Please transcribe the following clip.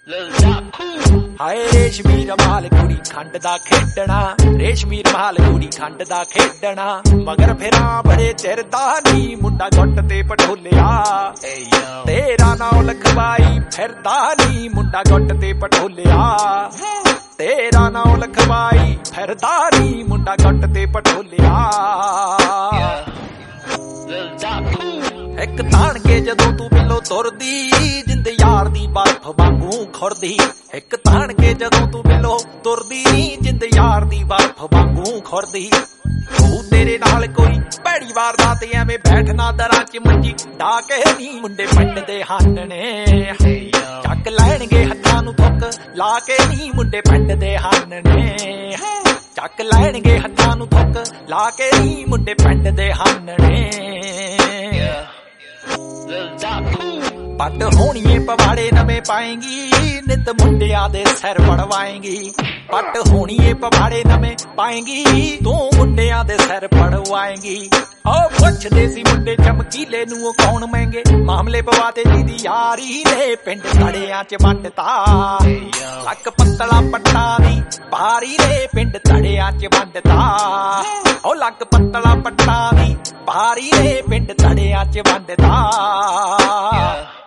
हाय रेशमी रमाल कुड़ी खंड दा खेडना, रेशमी रमाल कुड़ी खंड दा खेडना, मगर फिरा बड़े चिर दा नी मुंडा गुट ते पटोलिया, तेरा नाम लखवाई फिरदा नी मुंडा गुट ते पटोलिया, तेरा नाम लखवाई फिरदा नी मुंडा गुट ते पटोलिया। एक तान के जदों तू मिलो तुरदी जिंद यार दी बर्फ वांगू खुरदी, एक तान के जदों तू मिलो तुरदी जिंद यार दी बर्फ वांगू खुरदी। तू तेरे नाल कोई भैड़ी वारदात एवें बैठना दरां च मंजी डाके नी मुंडे पिंड दे हानने, चक लैणगे हत्थां नूं थुक ला के नी मुंडे पिंड दे हानने, चक लैणगे हत्थां नूं थुक ला के नी मुंडे पिंड दे हानने। पट होणीए पवाड़े नवे पाएंगी नित मुंडिया दे सिर पड़वाएंगी, पट होणीए पवाड़े नवे पाएंगी तू मुंडिया दे सिर पड़वाएंगी। ओ पुछदे सी मुंडे चमकीले नूं कौन महंगे, मामले पवाते जी दी यारी ने पिंड तड़ियां च वंडता, लक पतला पट्टा दी पारी ने पिंड तड़ियां च वंडता, ओ लक पतला पट्टा दी पारी ने पिंड तड़ियां च वंडता।